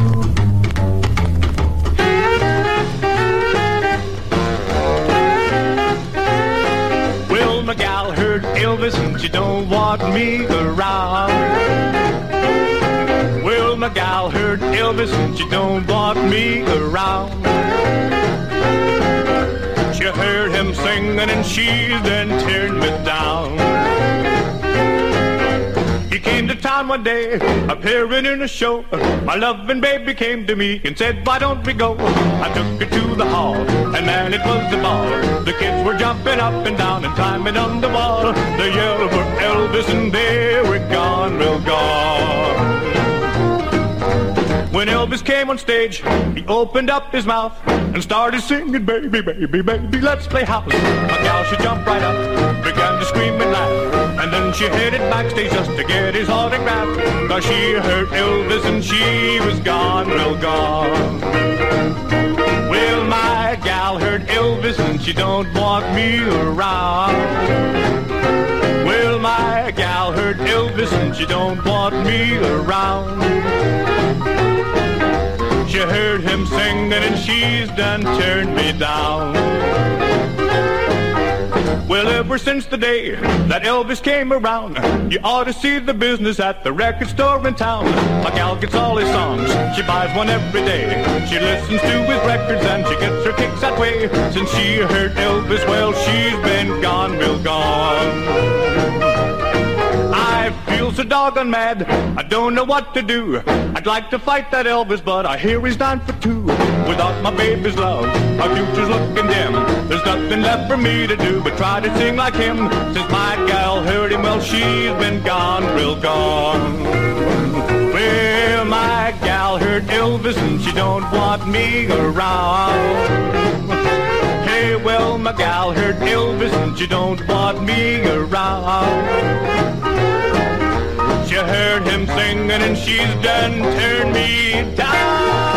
Well, my gal heard Elvis and she don't want me around. Well, my gal heard Elvis and she don't want me around. She heard him singing and she then turned me down. He came to town one day, appearing in a show. My loving baby came to me and said, why don't we go? I took her to the hall, and man, it was a ball. The kids were jumping up and down and climbing on the wall. They yelled for Elvis and they were gone, real gone. When Elvis came on stage, he opened up his mouth and started singing, baby, baby, baby, let's play house. My gal, she jumped right up, began to scream and laugh, and then she headed backstage just to get his autograph. Cause she heard Elvis and she was gone, real gone. Well, my gal heard Elvis and she don't want me around. Well, my gal heard Elvis and she don't want me around. She heard him singing and she's done turned me down. Well, ever since the day that Elvis came around, you ought to see the business at the record store in town. My gal gets all his songs, she buys one every day. She listens to his records and she gets her kicks that way. Since she heard Elvis, well, she's been gone, real gone. I feel so doggone mad, I don't know what to do. I'd like to fight that Elvis, but I hear he's down for two. Without my baby's love, our future's looking dim. There's nothing left for me to do but try to sing like him. Since my gal heard him, well, she's been gone, real gone. Well, my gal heard Elvis and she don't want me around. Hey, well, my gal heard Elvis and she don't want me around. She heard him singing and she's done turned me down.